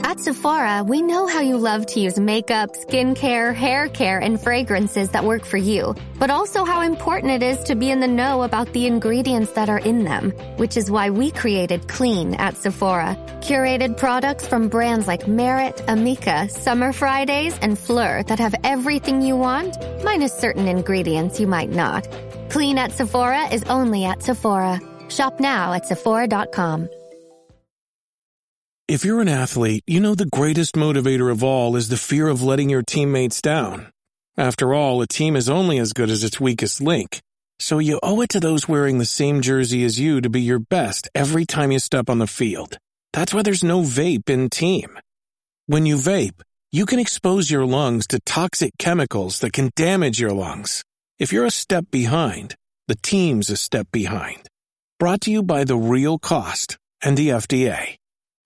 At Sephora, we know how you love to use makeup, skincare, hair care, and fragrances that work for you, but also how important it is to be in the know about the ingredients that are in them, which is why we created Clean at Sephora. Curated products from brands like Merit, Amika, Summer Fridays, and Fleur that have everything you want, minus certain ingredients you might not. Clean at Sephora is only at Sephora. Shop now at Sephora.com. If you're an athlete, you know the greatest motivator of all is the fear of letting your teammates down. After all, a team is only as good as its weakest link. So you owe it to those wearing the same jersey as you to be your best every time you step on the field. That's why there's no vape in team. When you vape, you can expose your lungs to toxic chemicals that can damage your lungs. If you're a step behind, the team's a step behind. Brought to you by The Real Cost and the FDA.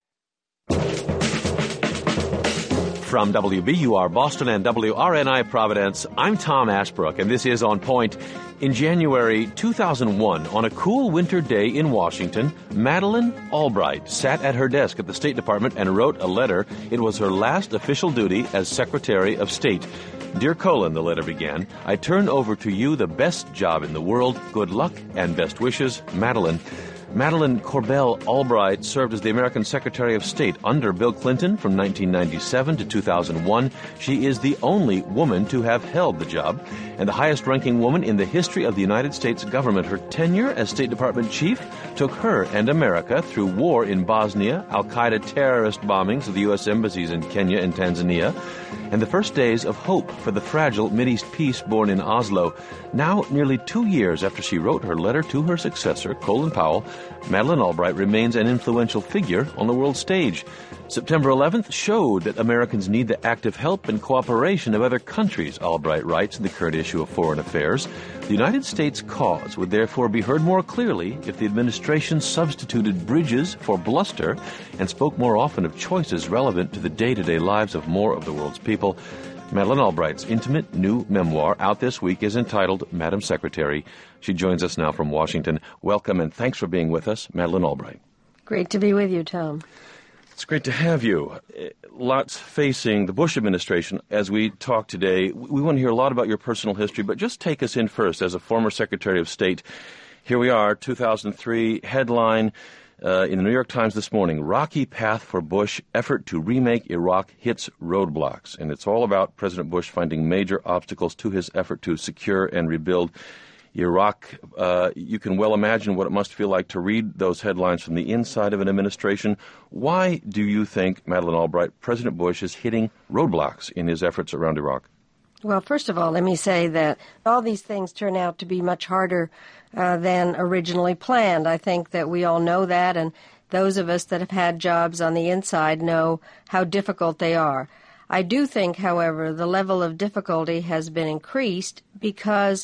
From WBUR Boston and WRNI Providence, I'm Tom Ashbrook, and this is On Point. In January 2001, on a cool winter day in Washington, Madeleine Albright sat at her desk at the State Department and wrote a letter. It was her last official duty as Secretary of State. Dear Colin, the letter began, I turn over to you the best job in the world. Good luck and best wishes, Madeleine. Madeleine Corbell Albright served as the American Secretary of State under Bill Clinton from 1997 to 2001. She is the only woman to have held the job and the highest-ranking woman in the history of the United States government. Her tenure as State Department chief took her and America through war in Bosnia, al-Qaeda terrorist bombings of the U.S. embassies in Kenya and Tanzania, and the first days of hope for the fragile Mideast peace born in Oslo. Now, nearly 2 years after she wrote her letter to her successor, Colin Powell, Madeleine Albright remains an influential figure on the world stage. September 11th showed that Americans need the active help and cooperation of other countries, Albright writes in the current issue of Foreign Affairs. The United States cause would therefore be heard more clearly if the administration substituted bridges for bluster and spoke more often of choices relevant to the day-to-day lives of more of the world's people. Madeleine Albright's intimate new memoir out this week is entitled Madam Secretary. She joins us now from Washington. Welcome and thanks for being with us, Madeleine Albright. Great to be with you, Tom. It's great to have you. Lots facing the Bush administration as we talk today. We want to hear a lot about your personal history, but just take us in first as a former Secretary of State. Here we are, 2003, headline in the New York Times this morning, Rocky Path for Bush, Effort to Remake Iraq Hits Roadblocks. And it's all about President Bush finding major obstacles to his effort to secure and rebuild Iraq. You can well imagine what it must feel like to read those headlines from the inside of an administration. Why do you think, Madeleine Albright, President Bush is hitting roadblocks in his efforts around Iraq? Well, first of all, let me say that all these things turn out to be much harder than originally planned. I think that we all know that, and those of us that have had jobs on the inside know how difficult they are. I do think, however, the level of difficulty has been increased because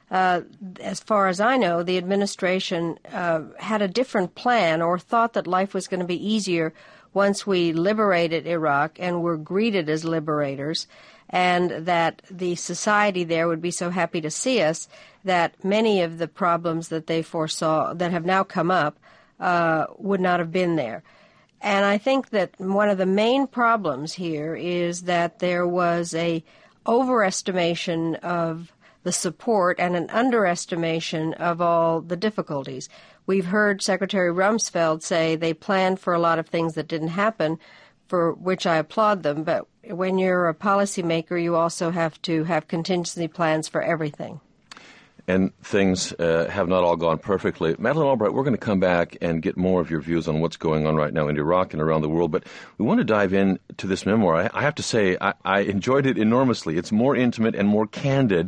as far as I know, the administration had a different plan or thought that life was going to be easier once we liberated Iraq and were greeted as liberators, and that the society there would be so happy to see us that many of the problems that they foresaw that have now come up would not have been there. And I think that one of the main problems here is that there was a overestimation of the support and an underestimation of all the difficulties. We've heard Secretary Rumsfeld say they planned for a lot of things that didn't happen, for which I applaud them, but when you're a policymaker, you also have to have contingency plans for everything. And things have not all gone perfectly. Madeleine Albright, we're going to come back and get more of your views on what's going on right now in Iraq and around the world, but we want to dive into this memoir. I have to say, I enjoyed it enormously. It's more intimate and more candid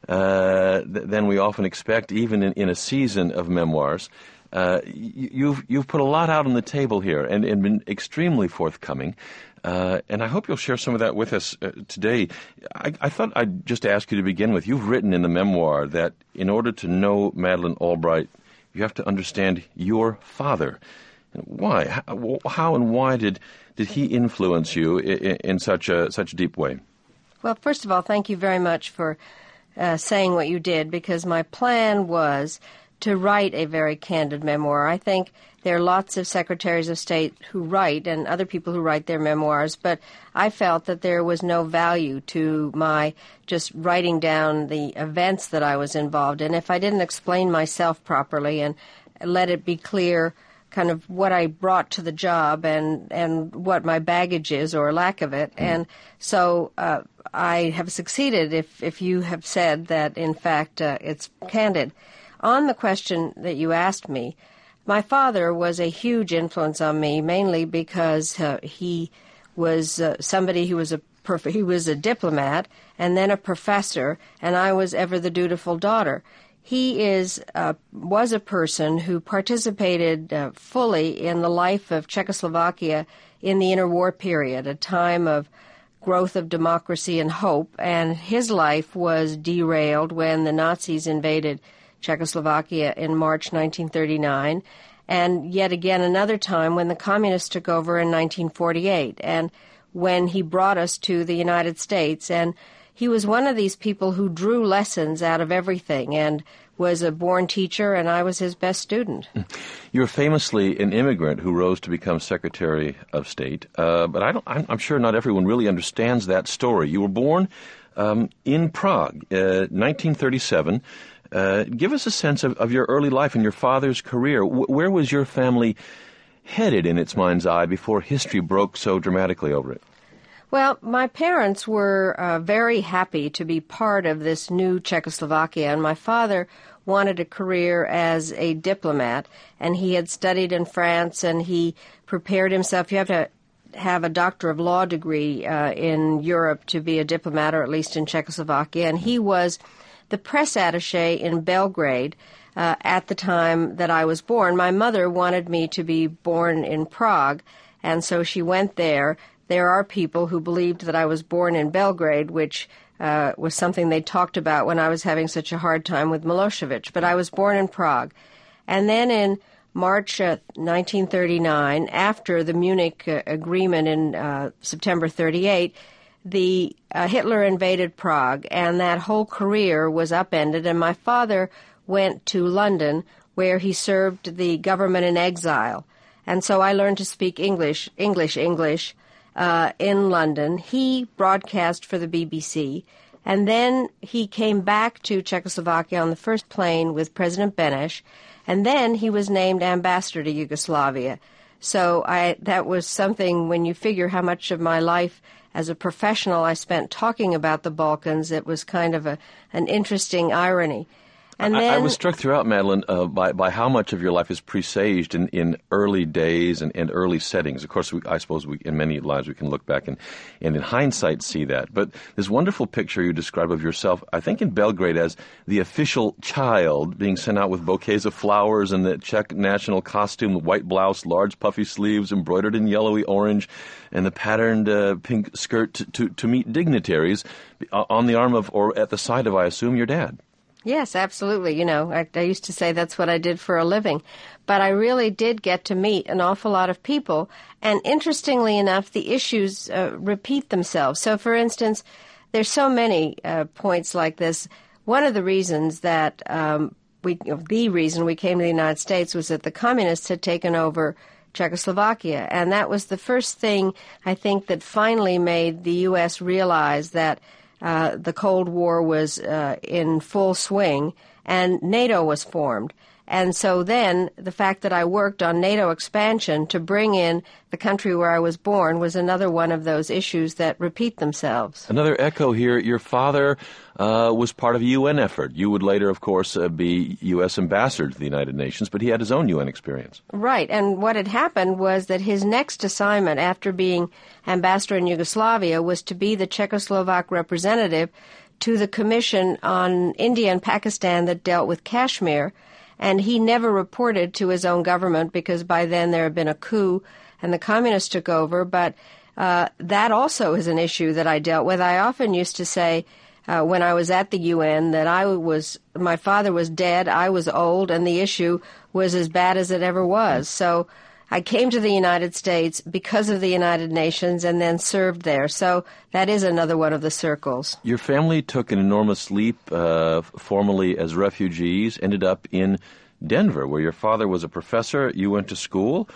than we often expect, even in a season of memoirs. You've put a lot out on the table here and been extremely forthcoming. And I hope you'll share some of that with us today. I thought I'd just ask you to begin with. You've written in the memoir that in order to know Madeleine Albright, you have to understand your father. Why? How and why did he influence you in such a deep way? Well, first of all, thank you very much for saying what you did, because my plan was to write a very candid memoir. I think there are lots of secretaries of state who write and other people who write their memoirs, but I felt that there was no value to my just writing down the events that I was involved in if I didn't explain myself properly and let it be clear kind of what I brought to the job and what my baggage is or lack of it. And so I have succeeded if you have said that, in fact, it's candid. On the question that you asked me, my father was a huge influence on me, mainly because he was somebody who was he was a diplomat and then a professor, and I was ever the dutiful daughter. He was a person who participated fully in the life of Czechoslovakia in the interwar period, a time of growth of democracy and hope, and his life was derailed when the Nazis invaded Czechoslovakia in March 1939, and yet again another time when the communists took over in 1948, and when he brought us to the United States. And he was one of these people who drew lessons out of everything and was a born teacher, and I was his best student. You're famously an immigrant who rose to become Secretary of State, but I'm sure not everyone really understands that story. You were born in Prague, 1937. Give us a sense of your early life and your father's career. Where was your family headed in its mind's eye before history broke so dramatically over it? Well, my parents were very happy to be part of this new Czechoslovakia, and my father wanted a career as a diplomat, and he had studied in France, and he prepared himself. You have to have a Doctor of Law degree in Europe to be a diplomat, or at least in Czechoslovakia, and he was the press attaché in Belgrade at the time that I was born. My mother wanted me to be born in Prague, and so she went there. There are people who believed that I was born in Belgrade, which was something they talked about when I was having such a hard time with Milosevic. But I was born in Prague. And then in March 1939, after the Munich Agreement in September 38, Hitler invaded Prague, and that whole career was upended. And my father went to London, where he served the government in exile. And so I learned to speak English, in London. He broadcast for the BBC, and then he came back to Czechoslovakia on the first plane with President Beneš, and then he was named ambassador to Yugoslavia. So that was something, when you figure how much of my life as a professional I spent talking about the Balkans, it was kind of an interesting irony. And then, I was struck throughout, Madeleine, by how much of your life is presaged in early days and early settings. Of course, I suppose in many lives we can look back and in hindsight see that. But this wonderful picture you describe of yourself, I think in Belgrade, as the official child being sent out with bouquets of flowers and the Czech national costume, white blouse, large puffy sleeves embroidered in yellowy orange, and the patterned pink skirt to meet dignitaries on the arm of, or at the side of, I assume, your dad. Yes, absolutely. You know, I used to say that's what I did for a living. But I really did get to meet an awful lot of people. And interestingly enough, the issues repeat themselves. So, for instance, there's so many points like this. One of the reasons that the reason we came to the United States was that the communists had taken over Czechoslovakia. And that was the first thing, I think, that finally made the U.S. realize that the Cold War was in full swing, and NATO was formed. And so then the fact that I worked on NATO expansion to bring in the country where I was born was another one of those issues that repeat themselves. Another echo here. Your father was part of a UN effort. You would later, of course, be U.S. ambassador to the United Nations, but he had his own UN experience. Right. And what had happened was that his next assignment after being ambassador in Yugoslavia was to be the Czechoslovak representative to the Commission on India and Pakistan that dealt with Kashmir. And he never reported to his own government because by then there had been a coup and the communists took over. But that also is an issue that I dealt with. I often used to say when I was at the UN that my father was dead, I was old, and the issue was as bad as it ever was. So I came to the United States because of the United Nations and then served there. So that is another one of the circles. Your family took an enormous leap, formally as refugees, ended up in Denver, where your father was a professor. You went to school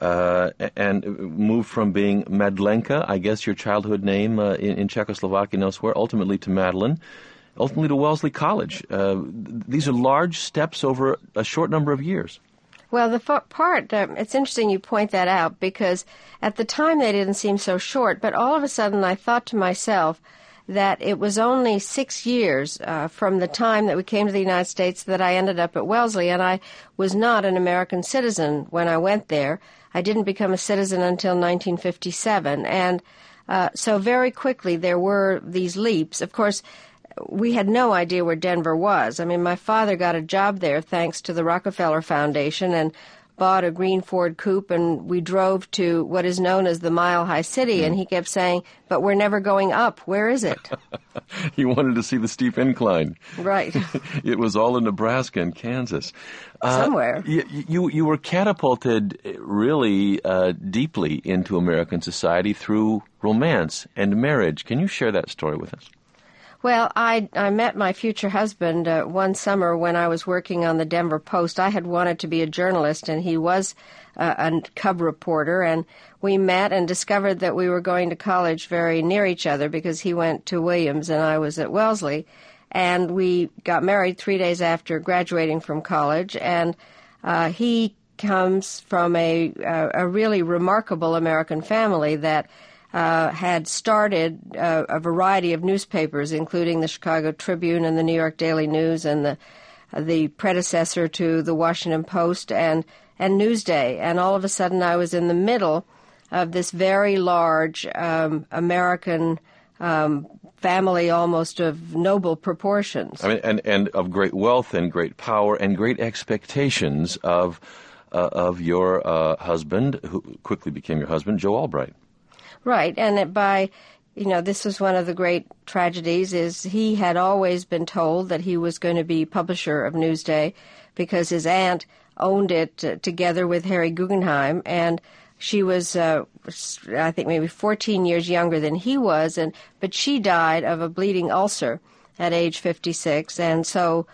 and moved from being Madlenka, I guess your childhood name in Czechoslovakia and elsewhere, ultimately to Madeline, ultimately to Wellesley College. These are large steps over a short number of years. Well, the part, it's interesting you point that out, because at the time they didn't seem so short, but all of a sudden I thought to myself that it was only 6 years from the time that we came to the United States that I ended up at Wellesley, and I was not an American citizen when I went there. I didn't become a citizen until 1957, and so very quickly there were these leaps. Of course, we had no idea where Denver was. I mean, my father got a job there thanks to the Rockefeller Foundation and bought a green Ford coupe, and we drove to what is known as the Mile High City, and he kept saying, but we're never going up. Where is it? He wanted to see the steep incline. Right. It was all in Nebraska and Kansas. Somewhere. You were catapulted really deeply into American society through romance and marriage. Can you share that story with us? Well, I met my future husband one summer when I was working on the Denver Post. I had wanted to be a journalist, and he was a cub reporter, and we met and discovered that we were going to college very near each other because he went to Williams and I was at Wellesley. And we got married 3 days after graduating from college, and he comes from a really remarkable American family that had started a variety of newspapers, including the Chicago Tribune and the New York Daily News and the predecessor to the Washington Post and Newsday. And all of a sudden I was in the middle of this very large American family, almost of noble proportions. I mean, and of great wealth and great power and great expectations of your husband, who quickly became your husband, Joe Albright. Right, and this was one of the great tragedies, is he had always been told that he was going to be publisher of Newsday because his aunt owned it together with Harry Guggenheim, and she was, I think, maybe 14 years younger than he was, but she died of a bleeding ulcer at age 56, and so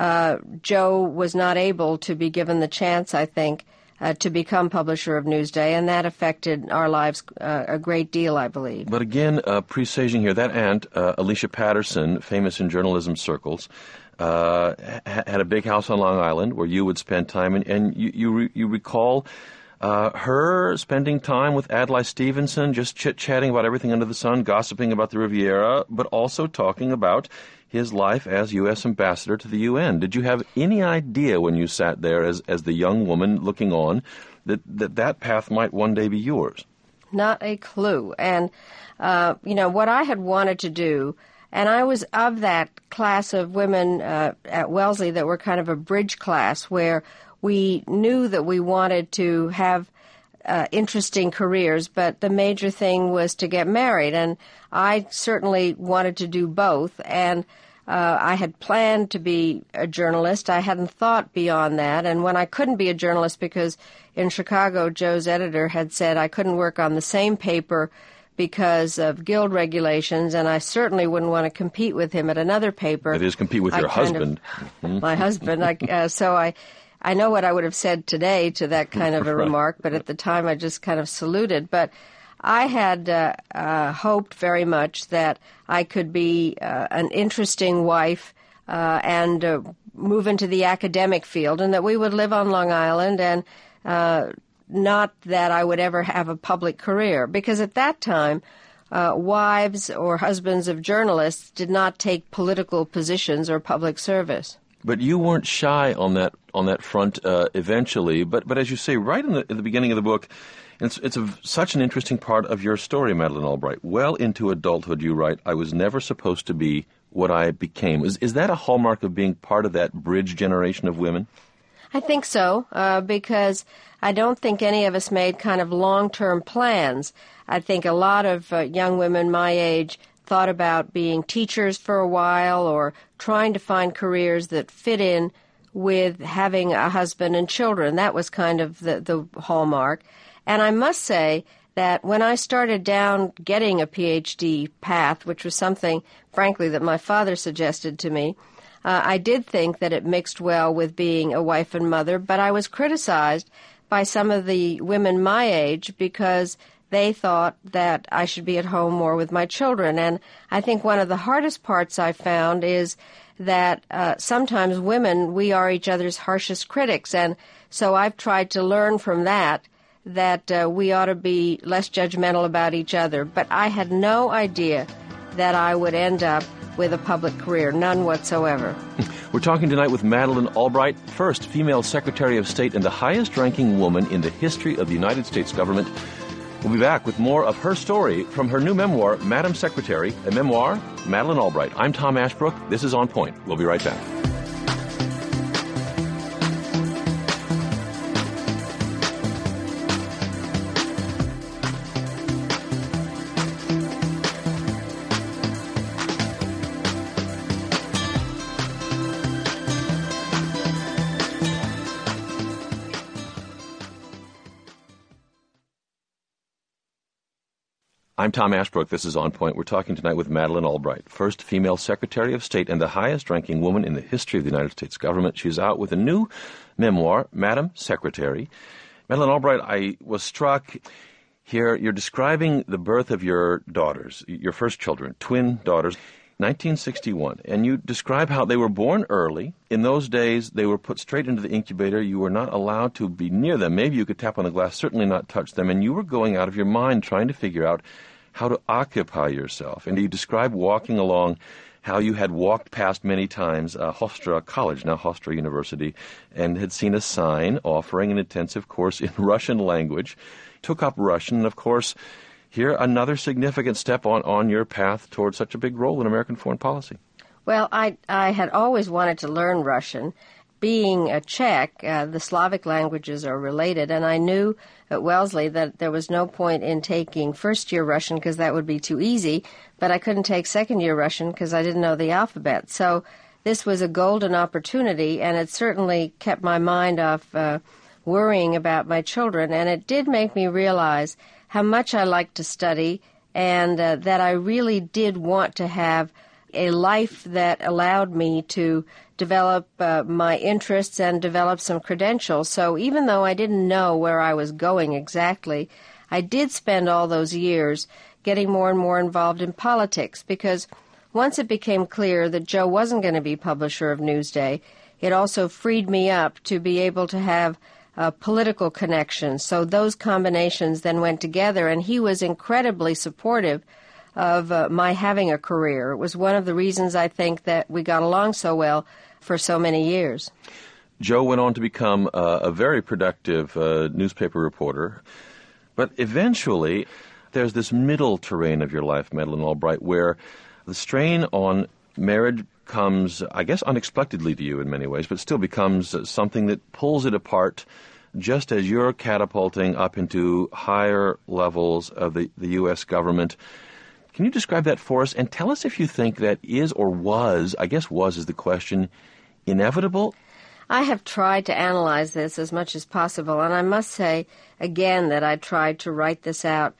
Joe was not able to be given the chance, I think, to become publisher of Newsday, and that affected our lives a great deal, I believe. But again, presaging here, that aunt, Alicia Patterson, famous in journalism circles, had a big house on Long Island where you would spend time, and you recall her spending time with Adlai Stevenson, just chit-chatting about everything under the sun, gossiping about the Riviera, but also talking about his life as U.S. ambassador to the UN. Did you have any idea when you sat there as the young woman looking on that path might one day be yours? Not a clue. And, what I had wanted to do, and I was of that class of women at Wellesley that were kind of a bridge class where we knew that we wanted to have interesting careers, but the major thing was to get married. And I certainly wanted to do both, and I had planned to be a journalist. I hadn't thought beyond that, and when I couldn't be a journalist because in Chicago, Joe's editor had said I couldn't work on the same paper because of guild regulations, and I certainly wouldn't want to compete with him at another paper. That is, compete with your husband. My husband. So I know what I would have said today to that kind of a remark, but at the time I just kind of saluted. But I had hoped very much that I could be an interesting wife and move into the academic field, and that we would live on Long Island, and not that I would ever have a public career. Because at that time, wives or husbands of journalists did not take political positions or public service. But you weren't shy on that front eventually. But as you say, right in the beginning of the book, it's such an interesting part of your story, Madeleine Albright. Well into adulthood, you write, I was never supposed to be what I became. Is that a hallmark of being part of that bridge generation of women? I think so, because I don't think any of us made kind of long-term plans. I think a lot of young women my age thought about being teachers for a while or trying to find careers that fit in with having a husband and children. That was kind of the hallmark. And I must say that when I started down getting a PhD path, which was something, frankly, that my father suggested to me, I did think that it mixed well with being a wife and mother, but I was criticized by some of the women my age because they thought that I should be at home more with my children. And I think one of the hardest parts I found is that sometimes women, we are each other's harshest critics. And so I've tried to learn from that we ought to be less judgmental about each other. But I had no idea that I would end up with a public career, none whatsoever. We're talking tonight with Madeleine Albright, first female Secretary of State and the highest-ranking woman in the history of the United States government. We'll be back with more of her story from her new memoir, Madam Secretary, a memoir, Madeleine Albright. I'm Tom Ashbrook. This is On Point. We'll be right back. I'm Tom Ashbrook. This is On Point. We're talking tonight with Madeleine Albright, first female Secretary of State and the highest-ranking woman in the history of the United States government. She's out with a new memoir, Madam Secretary. Madeleine Albright, I was struck here. You're describing the birth of your daughters, your first children, twin daughters, 1961, and you describe how they were born early. In those days, they were put straight into the incubator. You were not allowed to be near them. Maybe you could tap on the glass, certainly not touch them, and you were going out of your mind trying to figure out how to occupy yourself. And you describe walking along, how you had walked past many times Hofstra College, now Hofstra University, and had seen a sign offering an intensive course in Russian language, took up Russian, and of course, here another significant step on your path towards such a big role in American foreign policy. Well, I had always wanted to learn Russian. Being a Czech, the Slavic languages are related, and I knew at Wellesley that there was no point in taking first-year Russian because that would be too easy, but I couldn't take second-year Russian because I didn't know the alphabet. So this was a golden opportunity, and it certainly kept my mind off worrying about my children, and it did make me realize how much I liked to study and that I really did want to have a life that allowed me to develop my interests and develop some credentials. So even though I didn't know where I was going exactly, I did spend all those years getting more and more involved in politics because once it became clear that Joe wasn't going to be publisher of Newsday, it also freed me up to be able to have political connections. So those combinations then went together, and he was incredibly supportive of my having a career. It was one of the reasons I think that we got along so well for so many years. Joe went on to become a very productive newspaper reporter, but eventually there's this middle terrain of your life, Madeleine Albright, where the strain on marriage comes, I guess, unexpectedly to you in many ways, but still becomes something that pulls it apart just as you're catapulting up into higher levels of the U.S. government. Can you describe that for us and tell us if you think that is or was, I guess was is the question, inevitable? I have tried to analyze this as much as possible, and I must say again that I tried to write this out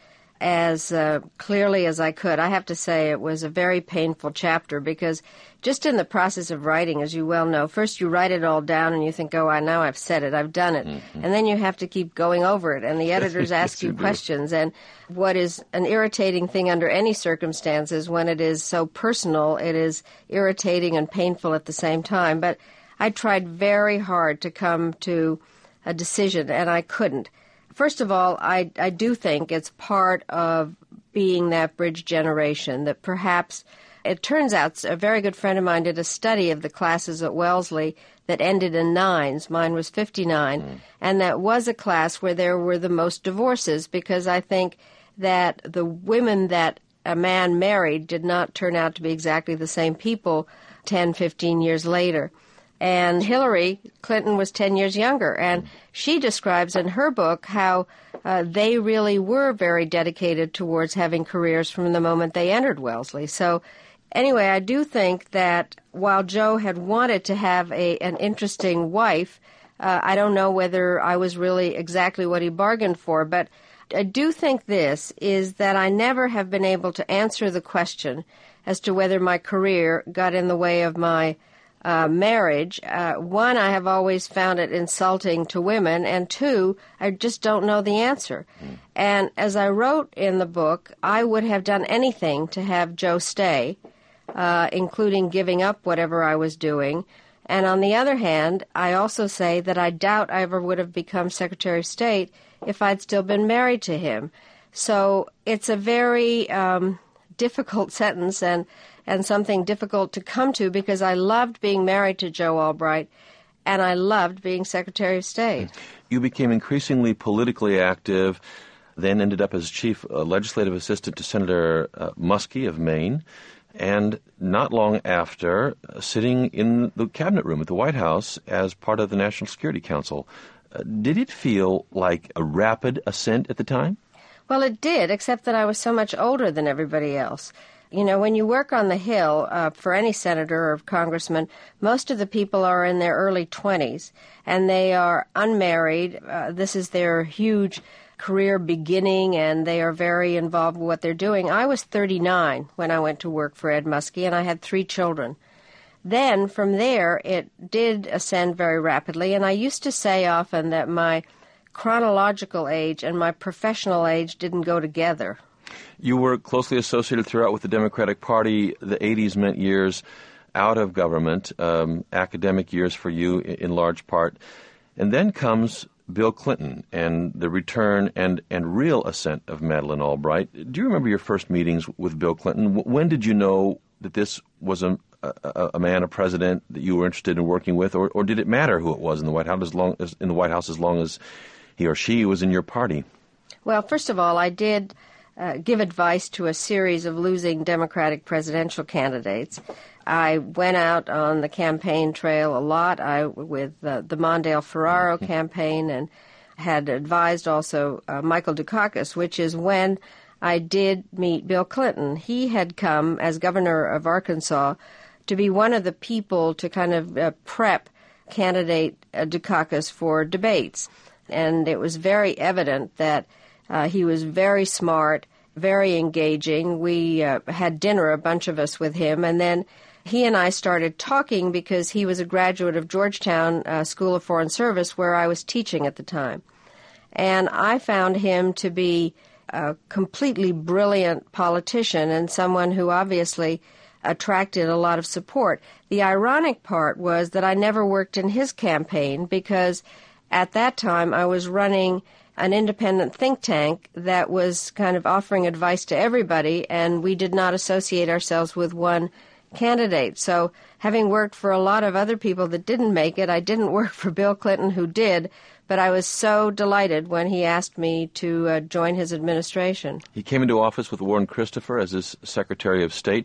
as clearly as I could. I have to say it was a very painful chapter because just in the process of writing, as you well know, first you write it all down and you think, oh, now I've said it, I've done it. Mm-hmm. And then you have to keep going over it, and the editors ask you questions. And what is an irritating thing under any circumstances, when it is so personal, it is irritating and painful at the same time. But I tried very hard to come to a decision, and I couldn't. First of all, I do think it's part of being that bridge generation that perhaps, it turns out, a very good friend of mine did a study of the classes at Wellesley that ended in 9s. Mine was 59. And that was a class where there were the most divorces because I think that the women that a man married did not turn out to be exactly the same people 10, 15 years later. And Hillary Clinton was 10 years younger, and she describes in her book how they really were very dedicated towards having careers from the moment they entered Wellesley. So anyway, I do think that while Joe had wanted to have an interesting wife, I don't know whether I was really exactly what he bargained for, but I do think this is that I never have been able to answer the question as to whether my career got in the way of my marriage. One, I have always found it insulting to women, and two, I just don't know the answer. And as I wrote in the book, I would have done anything to have Joe stay, including giving up whatever I was doing. And on the other hand, I also say that I doubt I ever would have become Secretary of State if I'd still been married to him. So it's a very difficult sentence and something difficult to come to, because I loved being married to Joe Albright and I loved being Secretary of State. You became increasingly politically active, then ended up as chief legislative assistant to Senator Muskie of Maine, and not long after, sitting in the cabinet room at the White House as part of the National Security Council. Did it feel like a rapid ascent at the time? Well, it did, except that I was so much older than everybody else. You know, when you work on the Hill, for any senator or congressman, most of the people are in their early 20s, and they are unmarried. This is their huge career beginning, and they are very involved with what they're doing. I was 39 when I went to work for Ed Muskie, and I had 3 children. Then, from there, it did ascend very rapidly, and I used to say often that my chronological age and my professional age didn't go together. You were closely associated throughout with the Democratic Party. The 80s meant years out of government, academic years for you in large part. And then comes Bill Clinton and the return and real ascent of Madeleine Albright. Do you remember your first meetings with Bill Clinton? When did you know that this was a man, a president that you were interested in working with, or did it matter who it was in the White House as long as he or she was in your party? Well, first of all, I did give advice to a series of losing Democratic presidential candidates. I went out on the campaign trail a lot with the Mondale Ferraro campaign, and had advised also Michael Dukakis, which is when I did meet Bill Clinton. He had come as governor of Arkansas to be one of the people to kind of prep candidate Dukakis for debates. And it was very evident that he was very smart, very engaging. We had dinner, a bunch of us, with him, and then he and I started talking because he was a graduate of Georgetown School of Foreign Service, where I was teaching at the time. And I found him to be a completely brilliant politician and someone who obviously attracted a lot of support. The ironic part was that I never worked in his campaign, because at that time I was running an independent think tank that was kind of offering advice to everybody, and we did not associate ourselves with one candidate. So having worked for a lot of other people that didn't make it, I didn't work for Bill Clinton, who did, but I was so delighted when he asked me to join his administration. He came into office with Warren Christopher as his Secretary of State,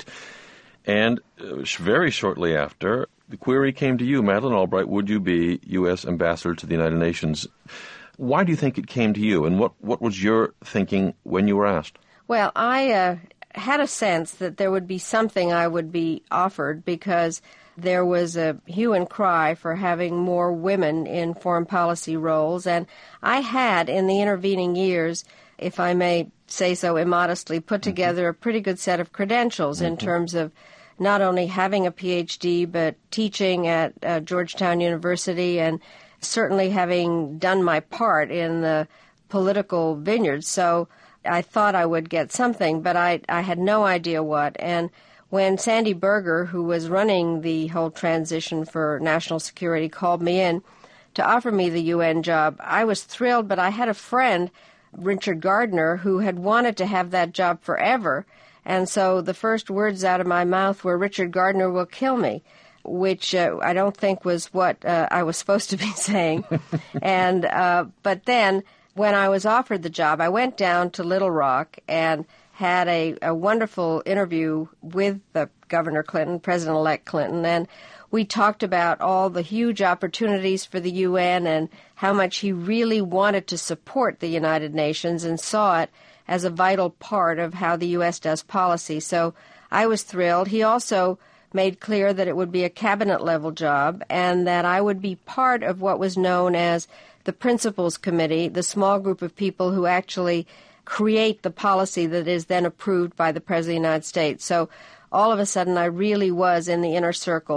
and very shortly after, the query came to you, Madeleine Albright, would you be U.S. Ambassador to the United Nations? Why do you think it came to you, and what was your thinking when you were asked? Well, I had a sense that there would be something I would be offered, because there was a hue and cry for having more women in foreign policy roles, and I had, in the intervening years, if I may say so immodestly, put together a pretty good set of credentials in terms of not only having a Ph.D., but teaching at Georgetown University, and certainly having done my part in the political vineyard. So I thought I would get something, but I had no idea what. And when Sandy Berger, who was running the whole transition for national security, called me in to offer me the UN job, I was thrilled, but I had a friend, Richard Gardner, who had wanted to have that job forever. And so the first words out of my mouth were, "Richard Gardner will kill me," which I don't think was what I was supposed to be saying. And but then when I was offered the job, I went down to Little Rock and had a wonderful interview with Governor Clinton, President-elect Clinton, and we talked about all the huge opportunities for the UN and how much he really wanted to support the United Nations and saw it as a vital part of how the U.S. does policy. So I was thrilled. He also made clear that it would be a cabinet-level job and that I would be part of what was known as the Principals Committee, the small group of people who actually create the policy that is then approved by the President of the United States. So all of a sudden I really was in the inner circles,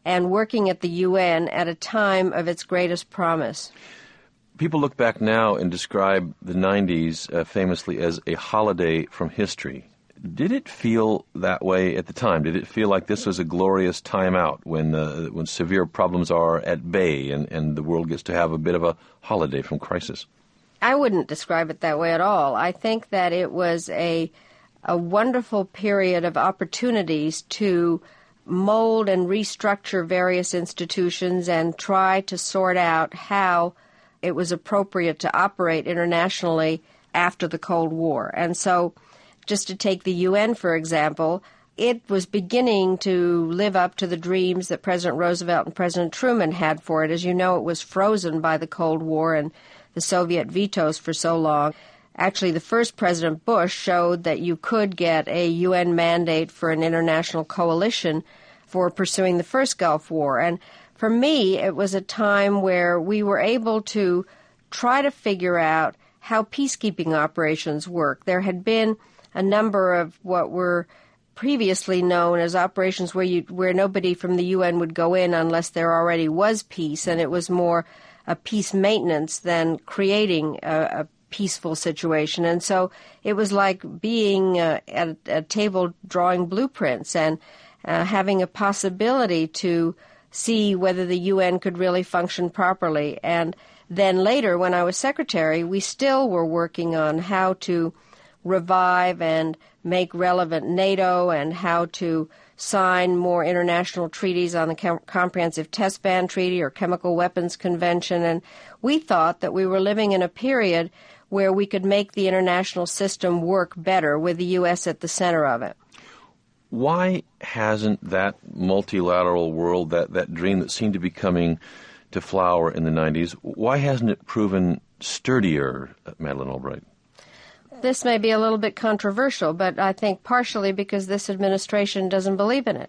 and working at the UN at a time of its greatest promise. People look back now and describe the 90s famously as a holiday from history. Did it feel that way at the time? Did it feel like this was a glorious time out when severe problems are at bay and the world gets to have a bit of a holiday from crisis? I wouldn't describe it that way at all. I think that it was a wonderful period of opportunities to mold and restructure various institutions and try to sort out how it was appropriate to operate internationally after the Cold War. And so, just to take the UN, for example, it was beginning to live up to the dreams that President Roosevelt and President Truman had for it. As you know, it was frozen by the Cold War and the Soviet vetoes for so long. Actually, the first President Bush showed that you could get a UN mandate for an international coalition for pursuing the first Gulf War. And for me, it was a time where we were able to try to figure out how peacekeeping operations work. There had been a number of what were previously known as operations where nobody from the UN would go in unless there already was peace, and it was more a peace maintenance than creating a peaceful situation. And so it was like being at a table drawing blueprints and having a possibility to see whether the UN could really function properly. And then later, when I was secretary, we still were working on how to revive and make relevant NATO and how to sign more international treaties on the Comprehensive Test Ban Treaty or Chemical Weapons Convention. And we thought that we were living in a period where we could make the international system work better with the U.S. at the center of it. Why hasn't that multilateral world, that dream that seemed to be coming to flower in the 90s, why hasn't it proven sturdier, Madeleine Albright? This may be a little bit controversial, but I think partially because this administration doesn't believe in it.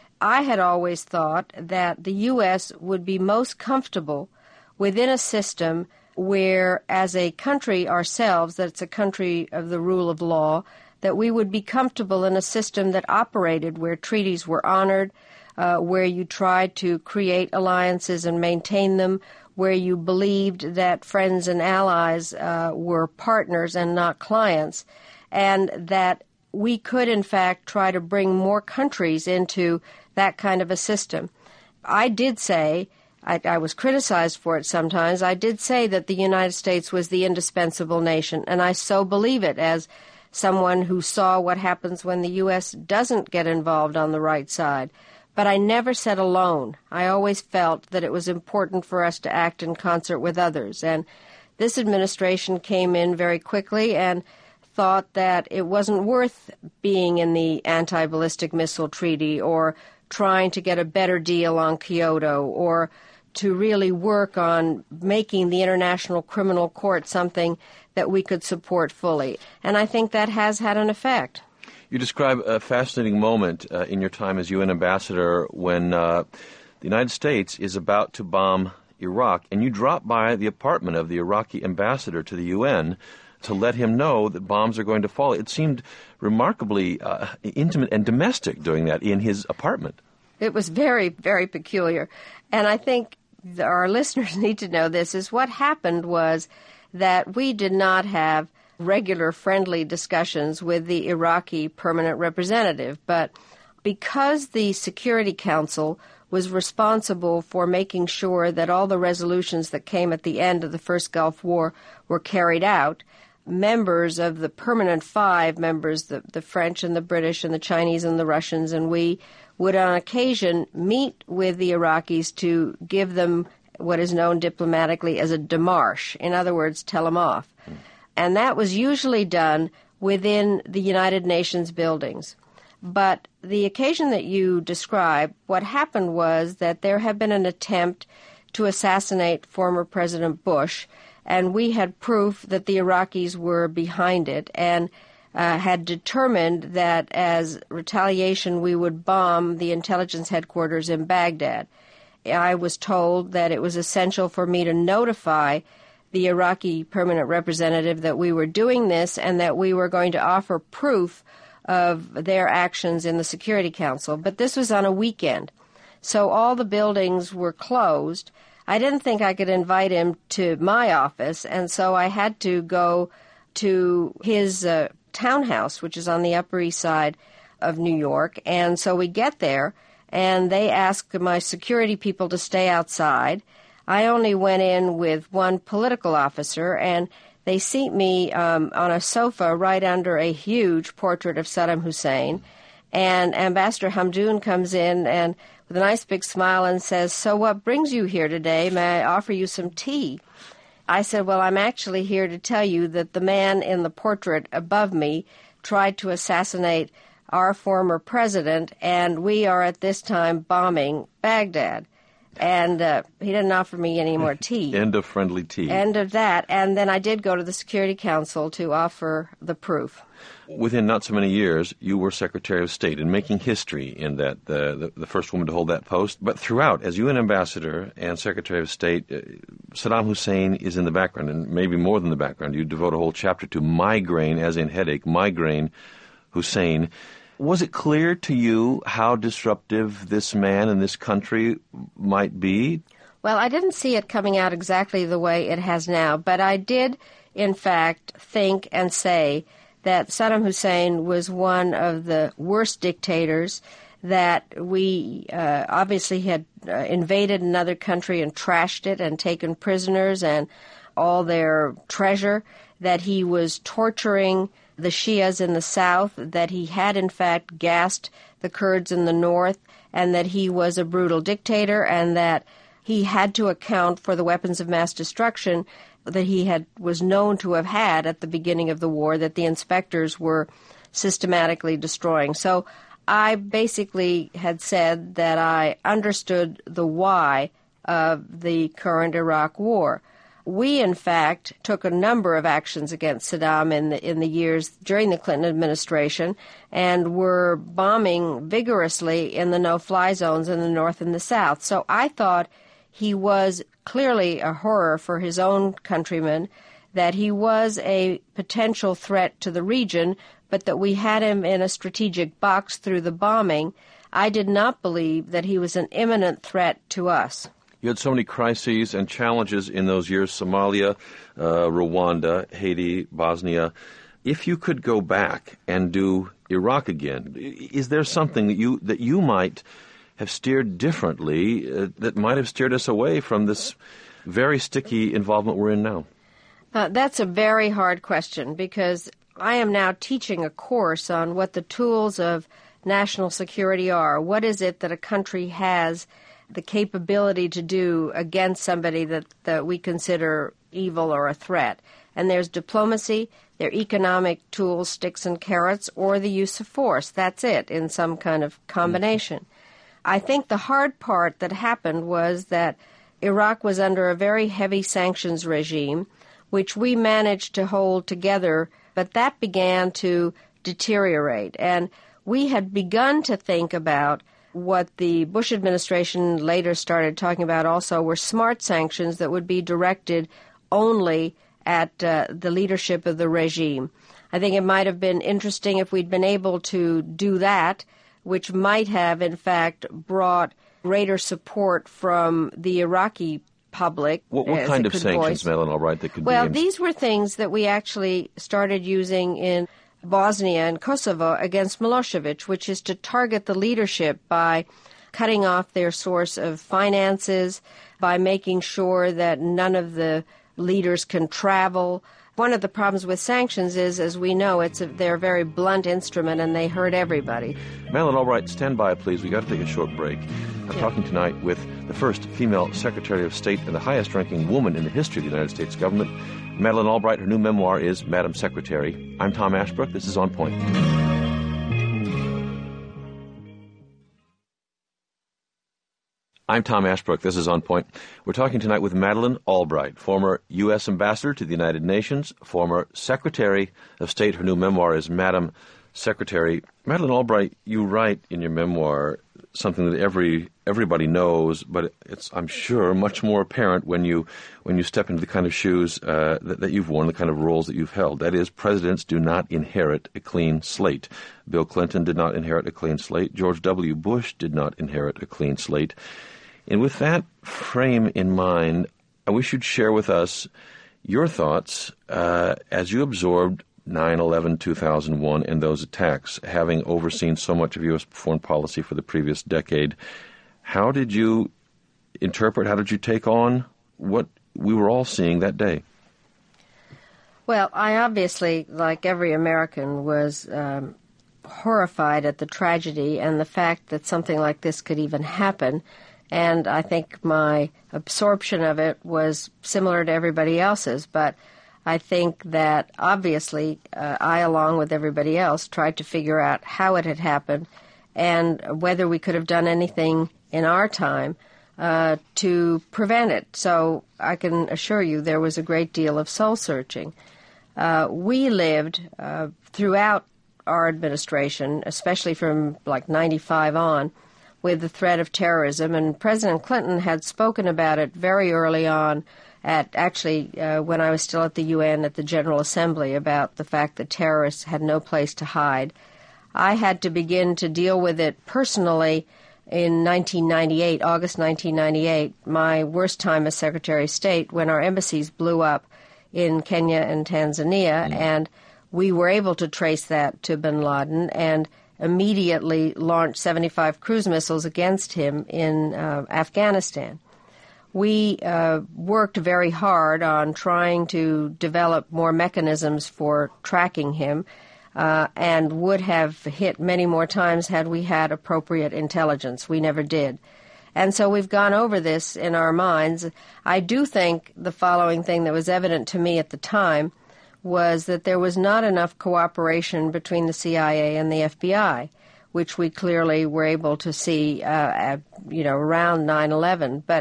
I had always thought that the U.S. would be most comfortable within a system where, as a country ourselves, that it's a country of the rule of law, that we would be comfortable in a system that operated where treaties were honored, where you tried to create alliances and maintain them, where you believed that friends and allies were partners and not clients, and that we could, in fact, try to bring more countries into that kind of a system. I did say, I was criticized for it sometimes, I did say that the United States was the indispensable nation, and I so believe it as someone who saw what happens when the U.S. doesn't get involved on the right side. But I never said alone. I always felt that it was important for us to act in concert with others. And this administration came in very quickly and thought that it wasn't worth being in the anti-ballistic missile treaty or trying to get a better deal on Kyoto or to really work on making the International Criminal Court something that we could support fully. And I think that has had an effect. You describe a fascinating moment in your time as UN ambassador when the United States is about to bomb Iraq, and you drop by the apartment of the Iraqi ambassador to the UN to let him know that bombs are going to fall. It seemed remarkably intimate and domestic doing that in his apartment. It was very, very peculiar. And I think our listeners need to know this, is what happened was that we did not have regular friendly discussions with the Iraqi permanent representative. But because the Security Council was responsible for making sure that all the resolutions that came at the end of the first Gulf War were carried out, members of the permanent five members, the French and the British and the Chinese and the Russians, and we would on occasion meet with the Iraqis to give them what is known diplomatically as a démarche. In other words, tell them off. And that was usually done within the United Nations buildings. But the occasion that you describe, what happened was that there had been an attempt to assassinate former President Bush, and we had proof that the Iraqis were behind it and had determined that as retaliation we would bomb the intelligence headquarters in Baghdad. I was told that it was essential for me to notify the Iraqi permanent representative that we were doing this and that we were going to offer proof of their actions in the Security Council. But this was on a weekend. So all the buildings were closed. I didn't think I could invite him to my office, and so I had to go to his townhouse, which is on the Upper East Side of New York. And so we get there, and they ask my security people to stay outside. I only went in with one political officer, and they seat me on a sofa right under a huge portrait of Saddam Hussein. And Ambassador Hamdoun comes in and with a nice big smile and says, "So what brings you here today? May I offer you some tea?" I said, "Well, I'm actually here to tell you that the man in the portrait above me tried to assassinate our former president, and we are at this time bombing Baghdad." And he didn't offer me any more tea. End of friendly tea. End of that. And then I did go to the Security Council to offer the proof. Within not so many years, you were Secretary of State and making history in that, the first woman to hold that post. But throughout, as UN Ambassador and Secretary of State, Saddam Hussein is in the background, and maybe more than the background. You devote a whole chapter to migraine, as in headache, migraine Hussein. Was it clear to you how disruptive this man and this country might be? Well, I didn't see it coming out exactly the way it has now, but I did, in fact, think and say that Saddam Hussein was one of the worst dictators, that we obviously had invaded another country and trashed it and taken prisoners and all their treasure, that he was torturing the Shias in the south, that he had in fact gassed the Kurds in the north, and that he was a brutal dictator, and that he had to account for the weapons of mass destruction that he was known to have had at the beginning of the war, that the inspectors were systematically destroying. So I basically had said that I understood the why of the current Iraq war. We, in fact, took a number of actions against Saddam in the years during the Clinton administration, and were bombing vigorously in the no-fly zones in the north and the south. So I thought he was clearly a horror for his own countrymen, that he was a potential threat to the region, but that we had him in a strategic box through the bombing. I did not believe that he was an imminent threat to us. You had so many crises and challenges in those years, Somalia, Rwanda, Haiti, Bosnia. If you could go back and do Iraq again, is there something that you might have steered differently that might have steered us away from this very sticky involvement we're in now? That's a very hard question, because I am now teaching a course on what the tools of national security are. What is it that a country has the capability to do against somebody that we consider evil or a threat? And there's diplomacy, there are economic tools, sticks and carrots, or the use of force. That's it, in some kind of combination. I think the hard part that happened was that Iraq was under a very heavy sanctions regime, which we managed to hold together, but that began to deteriorate. And we had begun to think about what the Bush administration later started talking about also were smart sanctions that would be directed only at the leadership of the regime. I think it might have been interesting if we'd been able to do that, which might have, in fact, brought greater support from the Iraqi public. What kind of sanctions, Madeleine Albright, that could be? Well, these were things that we actually started using in Bosnia and Kosovo against Milosevic, which is to target the leadership by cutting off their source of finances, by making sure that none of the leaders can travel. One of the problems with sanctions is, as we know, they're a very blunt instrument and they hurt everybody. Madeleine Albright, stand by, please. We've got to take a short break. I'm talking tonight with the first female Secretary of State and the highest-ranking woman in the history of the United States government, Madeleine Albright. Her new memoir is Madam Secretary. I'm Tom Ashbrook. This is On Point. I'm Tom Ashbrook. This is On Point. We're talking tonight with Madeleine Albright, former U.S. Ambassador to the United Nations, former Secretary of State. Her new memoir is Madam Secretary. Madeleine Albright, you write in your memoir something that everybody knows, but it's, I'm sure, much more apparent when you step into the kind of shoes that you've worn, the kind of roles that you've held. That is, presidents do not inherit a clean slate. Bill Clinton did not inherit a clean slate. George W. Bush did not inherit a clean slate. And with that frame in mind, I wish you'd share with us your thoughts as you absorbed 9/11/2001 and those attacks, having overseen so much of U.S. foreign policy for the previous decade. How did you interpret, how did you take on what we were all seeing that day? Well, I obviously, like every American, was horrified at the tragedy and the fact that something like this could even happen. And I think my absorption of it was similar to everybody else's, but I think that obviously I, along with everybody else, tried to figure out how it had happened and whether we could have done anything in our time to prevent it. So I can assure you there was a great deal of soul-searching. We lived throughout our administration, especially from like 95 on, with the threat of terrorism, and President Clinton had spoken about it very early on when I was still at the UN at the General Assembly, about the fact that terrorists had no place to hide. I had to begin to deal with it personally in 1998, August 1998, my worst time as Secretary of State, when our embassies blew up in Kenya and Tanzania, and we were able to trace that to bin Laden and immediately launched 75 cruise missiles against him in Afghanistan. We worked very hard on trying to develop more mechanisms for tracking him and would have hit many more times had we had appropriate intelligence. We never did. And so we've gone over this in our minds. I do think the following thing that was evident to me at the time was that there was not enough cooperation between the CIA and the FBI, which we clearly were able to see around 9/11. But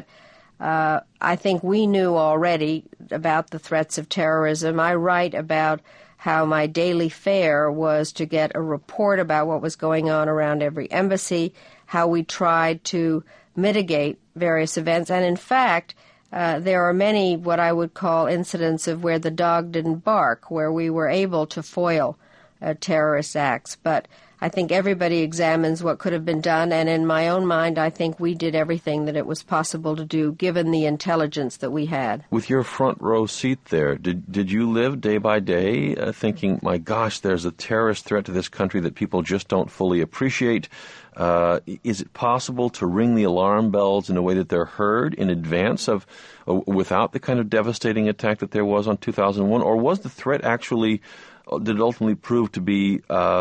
I think we knew already about the threats of terrorism. I write about how my daily fare was to get a report about what was going on around every embassy, how we tried to mitigate various events. And in fact, there are many what I would call incidents of where the dog didn't bark, where we were able to foil terrorist acts. But I think everybody examines what could have been done, and in my own mind, I think we did everything that it was possible to do, given the intelligence that we had. With your front row seat there, did you live day by day thinking, my gosh, there's a terrorist threat to this country that people just don't fully appreciate? Is it possible to ring the alarm bells in a way that they're heard in advance of, without the kind of devastating attack that there was on 2001? Or was the threat actually, did it ultimately prove to be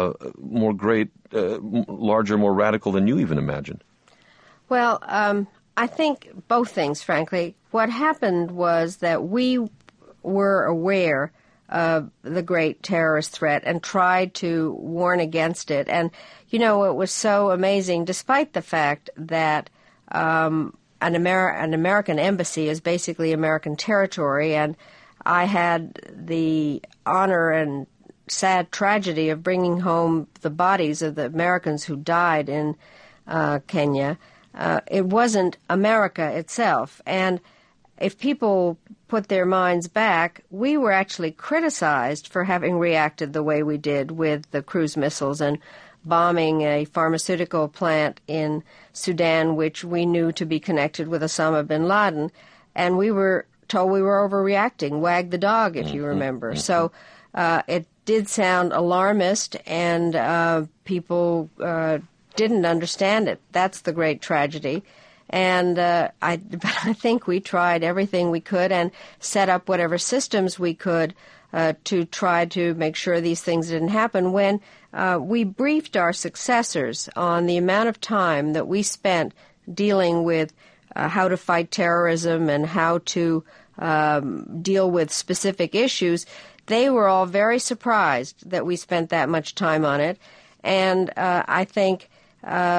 larger, more radical than you even imagined? Well, I think both things, frankly. What happened was that we were aware of the great terrorist threat and tried to warn against it. And, it was so amazing, despite the fact that an American embassy is basically American territory, and I had the honor and sad tragedy of bringing home the bodies of the Americans who died in Kenya. It wasn't America itself. And if people put their minds back, we were actually criticized for having reacted the way we did with the cruise missiles and bombing a pharmaceutical plant in Sudan, which we knew to be connected with Osama bin Laden. And we were told we were overreacting. Wag the dog, if you remember. Mm-hmm. So it did sound alarmist, and people didn't understand it. That's the great tragedy. And but I think we tried everything we could and set up whatever systems we could to try to make sure these things didn't happen. When we briefed our successors on the amount of time that we spent dealing with how to fight terrorism and how to deal with specific issues, they were all very surprised that we spent that much time on it. And I think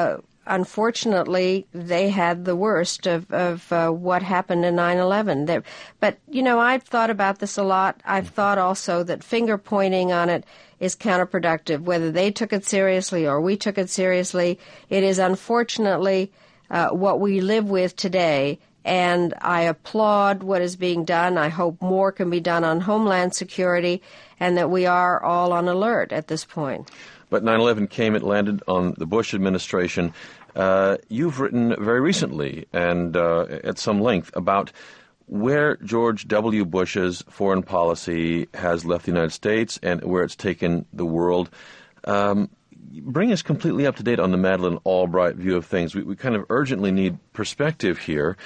unfortunately, they had the worst of what happened in 9/11. But, I've thought about this a lot. I've thought also that finger-pointing on it is counterproductive. Whether they took it seriously or we took it seriously, it is unfortunately what we live with today. And I applaud what is being done. I hope more can be done on Homeland Security and that we are all on alert at this point. But 9/11 came, it landed on the Bush administration. You've written very recently and at some length about where George W. Bush's foreign policy has left the United States and where it's taken the world. Bring us completely up to date on the Madeleine Albright view of things. We kind of urgently need perspective here.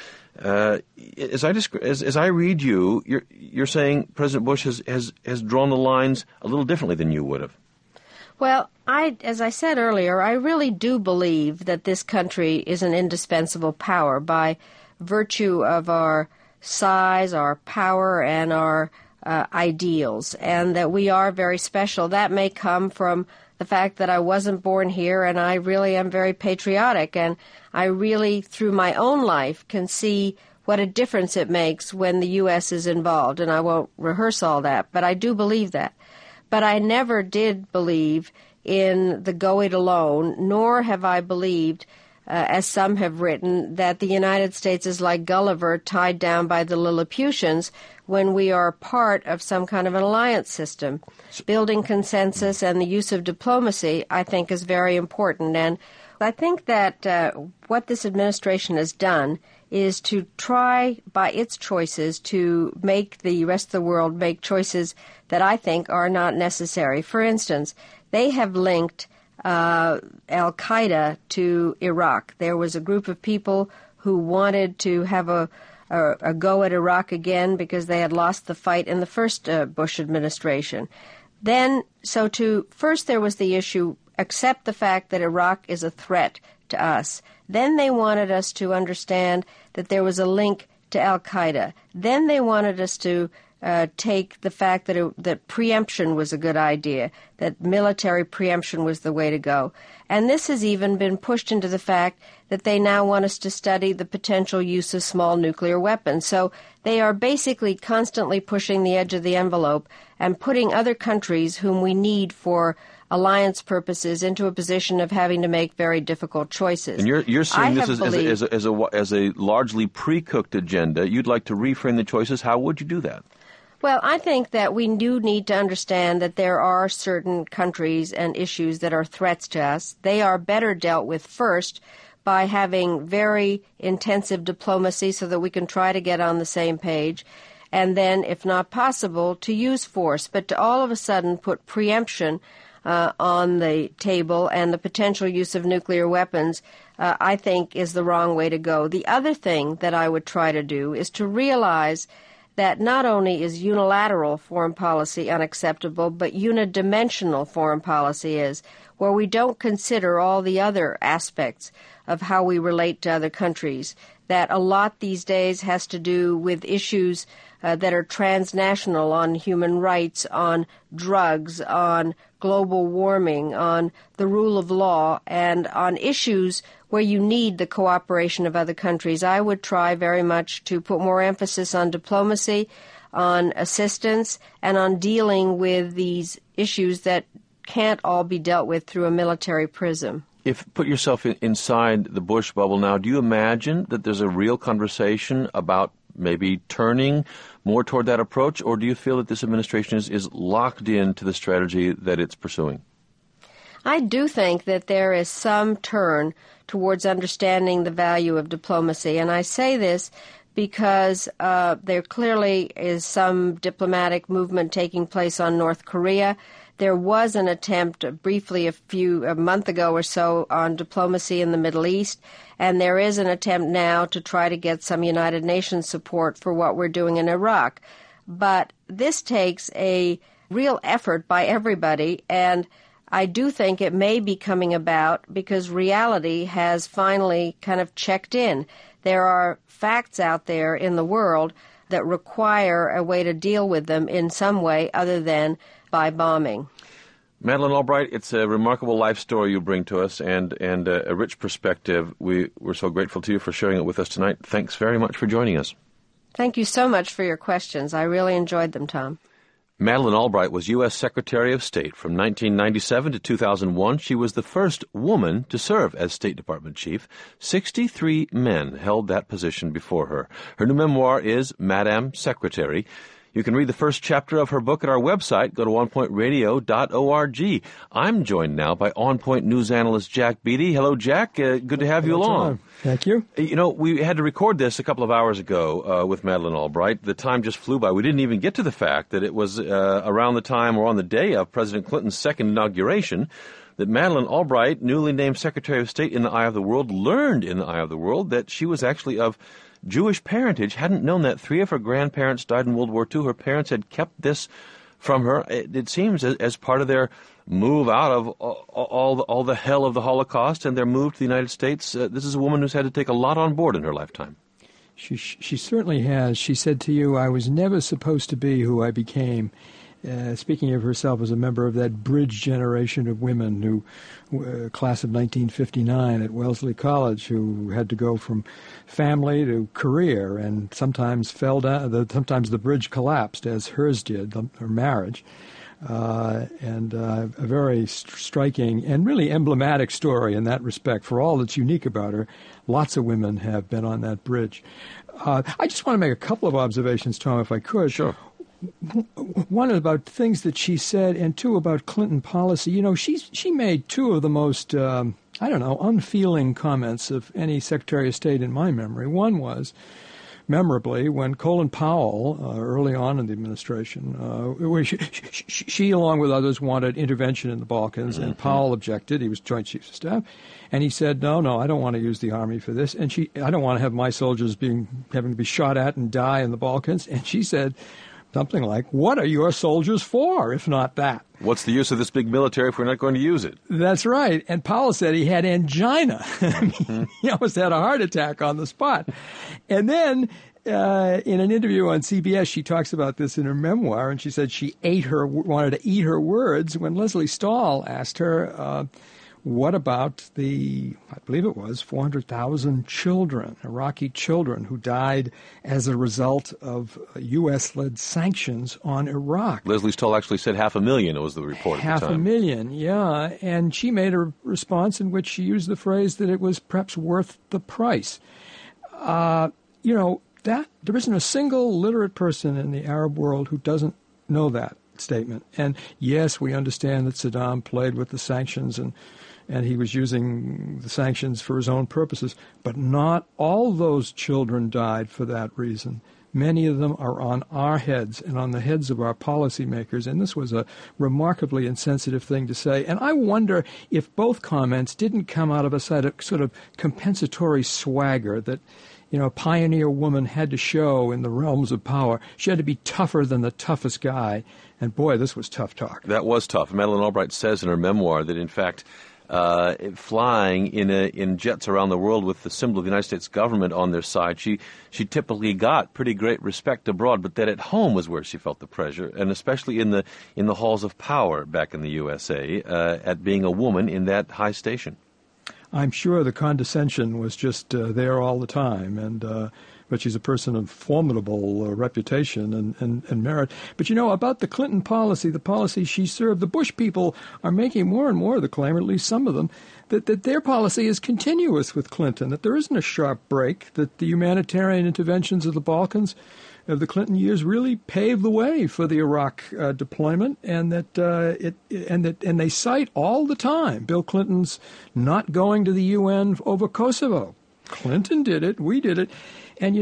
As I read you, you're saying President Bush has drawn the lines a little differently than you would have. Well, as I said earlier, I really do believe that this country is an indispensable power by virtue of our size, our power, and our ideals, and that we are very special. That may come from the fact that I wasn't born here, and I really am very patriotic, and I really, through my own life, can see what a difference it makes when the U.S. is involved, and I won't rehearse all that, but I do believe that. But I never did believe in the go it alone, nor have I believed, as some have written, that the United States is like Gulliver tied down by the Lilliputians when we are part of some kind of an alliance system. Building consensus and the use of diplomacy, I think, is very important. And I think that what this administration has done is to try, by its choices, to make the rest of the world make choices that I think are not necessary. For instance, they have linked al-Qaeda to Iraq. There was a group of people who wanted to have a go at Iraq again because they had lost the fight in the first Bush administration. First there was the issue, accept the fact that Iraq is a threat to us. Then they wanted us to understand that there was a link to al-Qaeda. Then they wanted us to take the fact that preemption was a good idea, that military preemption was the way to go. And this has even been pushed into the fact that they now want us to study the potential use of small nuclear weapons. So they are basically constantly pushing the edge of the envelope and putting other countries whom we need for alliance purposes into a position of having to make very difficult choices. And you're seeing this as a largely pre-cooked agenda. You'd like to reframe the choices. How would you do that? Well, I think that we do need to understand that there are certain countries and issues that are threats to us. They are better dealt with first by having very intensive diplomacy so that we can try to get on the same page, and then, if not possible, to use force. But to all of a sudden put preemption on the table and the potential use of nuclear weapons, I think is the wrong way to go. The other thing that I would try to do is to realize that not only is unilateral foreign policy unacceptable, but unidimensional foreign policy is, where we don't consider all the other aspects of how we relate to other countries. That a lot these days has to do with issues that are transnational, on human rights, on drugs, on global warming, on the rule of law, and on issues where you need the cooperation of other countries. I would try very much to put more emphasis on diplomacy, on assistance, and on dealing with these issues that can't all be dealt with through a military prism. Put yourself inside the Bush bubble now, do you imagine that there's a real conversation about maybe turning more toward that approach, or do you feel that this administration is locked into the strategy that it's pursuing? I do think that there is some turn towards understanding the value of diplomacy, and I say this because there clearly is some diplomatic movement taking place on North Korea. There was an attempt briefly a month ago or so on diplomacy in the Middle East, and there is an attempt now to try to get some United Nations support for what we're doing in Iraq. But this takes a real effort by everybody, and I do think it may be coming about because reality has finally kind of checked in. There are facts out there in the world that require a way to deal with them in some way other than by bombing. Madeleine Albright, it's a remarkable life story you bring to us and a rich perspective. We're so grateful to you for sharing it with us tonight. Thanks very much for joining us. Thank you so much for your questions. I really enjoyed them, Tom. Madeleine Albright was U.S. Secretary of State from 1997 to 2001. She was the first woman to serve as State Department chief. 63 men held that position before her. Her new memoir is Madam Secretary. You can read the first chapter of her book at our website. Go to onpointradio.org. I'm joined now by On Point news analyst Jack Beatty. Hello, Jack. Good to have you along. Thank you. You know, we had to record this a couple of hours ago with Madeleine Albright. The time just flew by. We didn't even get to the fact that it was around the time or on the day of President Clinton's second inauguration that Madeleine Albright, newly named Secretary of State in the eye of the world, learned in the eye of the world that she was actually of Jewish parentage. Hadn't known that. 3 of her grandparents died in World War II. Her parents had kept this from her, it seems, as part of their move out of all the hell of the Holocaust and their move to the United States. This is a woman who's had to take a lot on board in her lifetime. She certainly has. She said to you, "I was never supposed to be who I became." Speaking of herself as a member of that bridge generation of women who, class of 1959 at Wellesley College, who had to go from family to career and sometimes fell down. Sometimes the bridge collapsed, as hers did, her marriage. And a very striking and really emblematic story in that respect. For all that's unique about her, lots of women have been on that bridge. I just want to make a couple of observations, Tom, if I could. Sure. One about things that she said, and two about Clinton policy. You know, she made two of the most, unfeeling comments of any Secretary of State in my memory. One was, memorably, when Colin Powell, early on in the administration, she, along with others, wanted intervention in the Balkans, and Powell objected. He was Joint Chiefs of Staff. And he said, no, I don't want to use the Army for this. And I don't want to have my soldiers having to be shot at and die in the Balkans. And she said something like, what are your soldiers for, if not that? What's the use of this big military if we're not going to use it? That's right. And Powell said he had angina. He almost had a heart attack on the spot. And then in an interview on CBS, she talks about this in her memoir, and she said she wanted to eat her words when Leslie Stahl asked her, what about I believe it was 400,000 children, Iraqi children, who died as a result of U.S.-led sanctions on Iraq? Leslie Stahl actually said 500,000, it was the report at the time. 500,000, yeah. And she made a response in which she used the phrase that it was perhaps worth the price. There isn't a single literate person in the Arab world who doesn't know that statement. And yes, we understand that Saddam played with the sanctions and he was using the sanctions for his own purposes, but not all those children died for that reason. Many of them are on our heads and on the heads of our policymakers, and this was a remarkably insensitive thing to say. And I wonder if both comments didn't come out of a sort of compensatory swagger that, a pioneer woman had to show in the realms of power. She had to be tougher than the toughest guy. And boy, this was tough talk. That was tough. Madeleine Albright says in her memoir that, in fact, flying in jets around the world with the symbol of the United States government on their side, she typically got pretty great respect abroad, but that at home was where she felt the pressure, and especially in the halls of power back in the USA, at being a woman in that high station. I'm sure the condescension was just there all the time, but she's a person of formidable reputation and merit. But about the Clinton policy, the policy she served, the Bush people are making more and more the claim, or at least some of them, that their policy is continuous with Clinton, that there isn't a sharp break, that the humanitarian interventions of the Balkans of the Clinton years really paved the way for the Iraq deployment, and that they cite all the time Bill Clinton's not going to the UN over Kosovo. Clinton did it. We did it. And,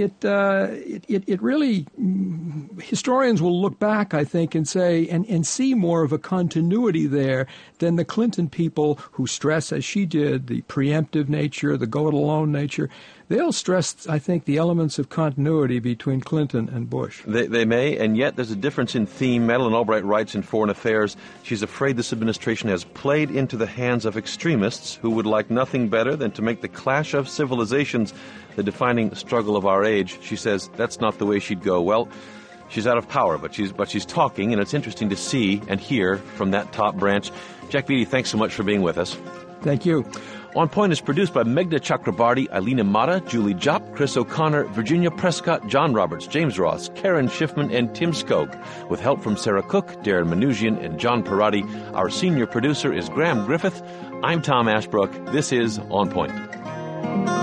it really, historians will look back, I think, and say, and see more of a continuity there than the Clinton people who stress, as she did, the preemptive nature, the go-it-alone nature. They'll stress, I think, the elements of continuity between Clinton and Bush. They may, and yet there's a difference in theme. Madeleine Albright writes in Foreign Affairs, she's afraid this administration has played into the hands of extremists who would like nothing better than to make the clash of civilizations the defining struggle of our age. She says that's not the way she'd go. Well, She's out of power, but she's talking, and it's interesting to see and hear from that top branch. Jack Beatty, thanks so much for being with us. Thank you. On Point is produced by Meghna Chakrabarty, Eileen Amata, Julie Jopp, Chris O'Connor, Virginia Prescott, John Roberts, James Ross, Karen Schiffman, and Tim Skog, with help from Sarah Cook, Darren Manoujian, and John Parati. Our senior producer is Graham Griffith. I'm Tom Ashbrook. This is On Point.